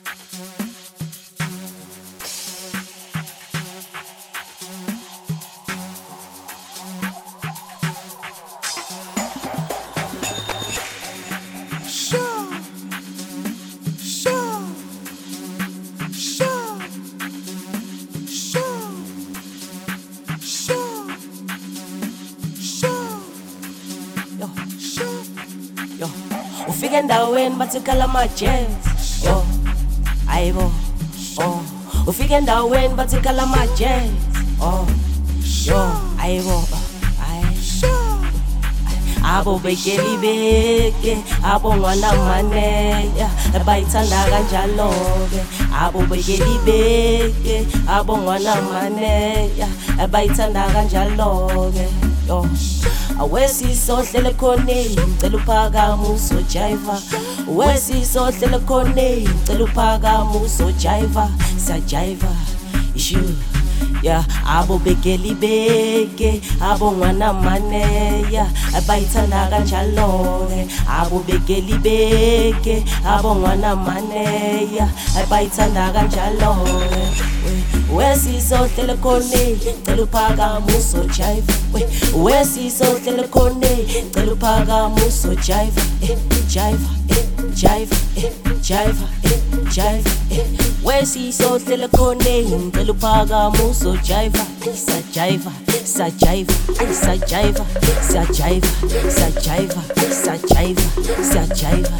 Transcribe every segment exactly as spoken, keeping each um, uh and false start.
Ufike endaweni bathi khala ama-jazz, yo ayibo, oh. Ufike endaweni bathi khala ama-jazz, oh yo ayibo, ayi. Abo bekeli beke, abo ngwana maneya, bayithanda kanjalo-ke. Abo bekeli beke, abo ngwana maneya, bayithanda kanjalo-ke, yo. Awesiso hlele khone, ngicela uphakama uzojiva. Awesiso hlele khone, ngicela uphakama uzojiva. Siyajiva, ishu, yeah. Abo bekeli beke, abo ngwana maneya, bayithanda kanjalo-ke. Abo bekeli beke, abo ngwana maneya, bayithanda kanjalo-ke. Wesiso hlele khone, ngicela uphakama uzojiva. Wesiso hlele khone, ngicela uphakama uzojiva. Eh, jiva, eh, jiva, eh, jiva, eh, jiva, eh. Wesiso hlele khone, ngicela uphakama uzojiva. Sajiva, sajiva, sajiva, sajiva, sajiva, sajiva, sajiva.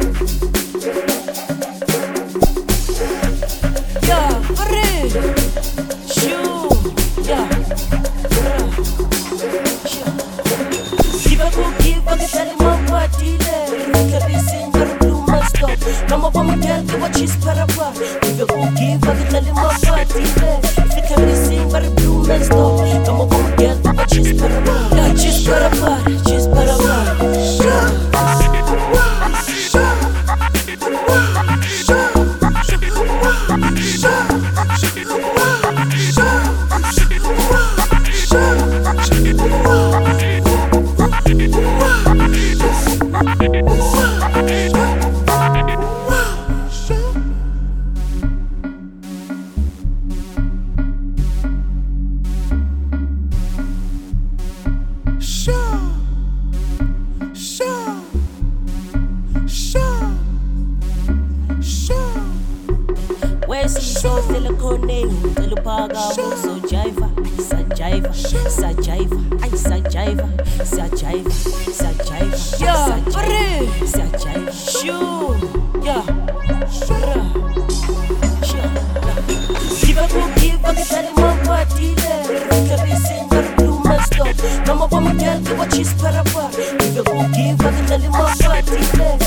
Yeah, hurry. Shoo, yeah. Give a good give a tell him my party there. Can be seen very blue must stop. Come up on my girl, give what she's parapa. Give a good give a tell him my party there. If it can be seen very blue must stop. Come up on my girl, give what she's parapa. Yeah, she's parapa, she's parapa. Wesiso hlele khone, ngicela uphakama uzojiva. Sajiva, sajiva, ay sajiva, sajiva, sajiva, yeah, hurry, sajiva, shoo, yeah, shura, give a good give a tell him my party there. Can be seen very blue must stop. Come up on my girl, give what she's parapa. Give a good give a tell him my party there.